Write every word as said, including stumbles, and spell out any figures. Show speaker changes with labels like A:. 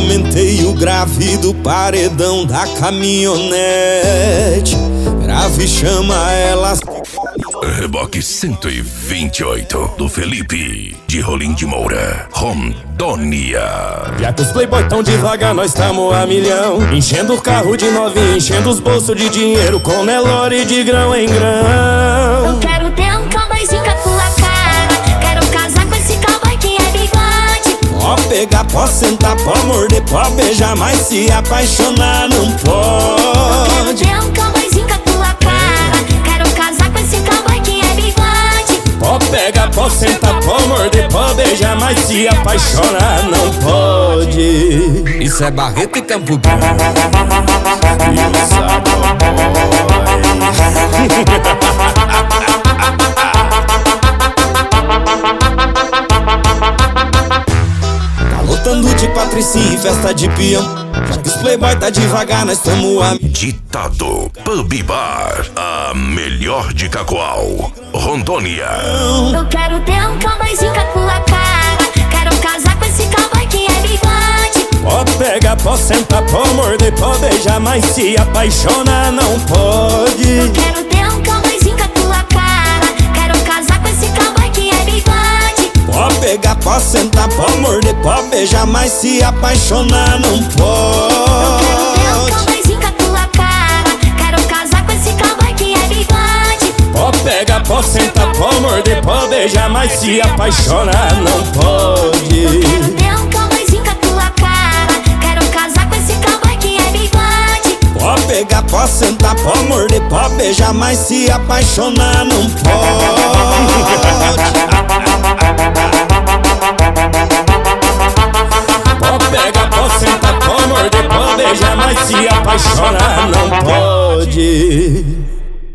A: Aumentei o grave do paredão da caminhonete. Grave chama elas.
B: Reboque cento e vinte e oito do Felipe de Rolim de Moura, Rondônia.
A: Já que os playboy tão devagar, nós tamo a milhão. Enchendo o carro de novinho, enchendo os bolsos de dinheiro, com Nelore de grão em grão.
C: Eu quero ter um cowboyzinho com a tua cara. Quero casar com esse cowboy que é bigode.
A: Pode pegar, pode sentar, pode morder, pode beijar, mas se apaixonar não
C: Eu
A: pode.
C: quero ter um cowboyzinho com a tua cara. Quero casar com esse cowboy que é bigode.
A: Pode pegar, pode sentar, pode morder, pode beijar, mas se apaixonar não pode. Isso é Barreto e Campo Grande. Isso é Tá lotando de patricinha e festa de peão. Já que os playboy tá devagar, nós tamo a...
B: Ditado Pub Bar, a melhor de Cacoal, Rondônia.
C: Eu quero ter um cowboyzinho com a tua cara. Quero casar com esse cowboy que é bigode.
A: Pode pegar, pode sentar, pode morder, pode beijar, mas se apaixonar não pode.
C: Quero ter um cowboyzinho com a tua cara. Quero casar com esse cowboy que é bigode.
A: Pode pegar, pode sentar, pode morder, pode beijar, mas se apaixonar não
C: Eu quero ter um
A: pode.
C: cowboyzinho com a tua cara. Quero casar com esse cowboy que é bigode.
A: Pode pegar, pode sentar, pode morder, pode beijar, mas se apaixonar não pode.
C: Quero ter um cowboyzinho com a tua cara. Quero casar com esse cowboy que é bigode.
A: Pode pegar, pode sentar, pode morder, pode beijar, mas se apaixonar não pode. Pode pegar, pode sentar, pode morder, pode beijar, mas se apaixonar não pode.